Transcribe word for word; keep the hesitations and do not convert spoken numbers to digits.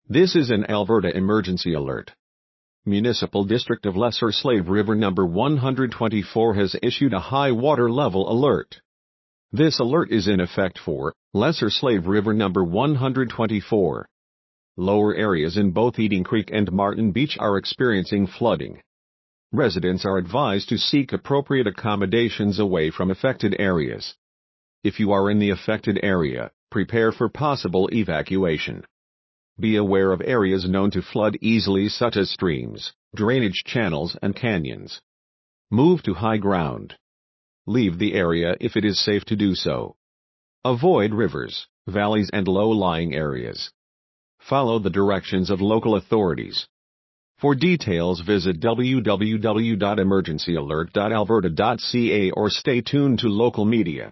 This is an Alberta emergency alert. Municipal District of Lesser Slave River number one hundred twenty-four has issued a high water level alert. This alert is in effect for Lesser Slave River number one hundred twenty-four. Lower areas in both Eden Creek and Martin Beach are experiencing flooding. Residents are advised to seek appropriate accommodations away from affected areas. If you are in the affected area, prepare for possible evacuation. Be aware of areas known to flood easily such as streams, drainage channels and canyons. Move to high ground. Leave the area if it is safe to do so. Avoid rivers, valleys and low-lying areas. Follow the directions of local authorities. For details visit w w w dot emergency alert dot alberta dot c a or stay tuned to local media.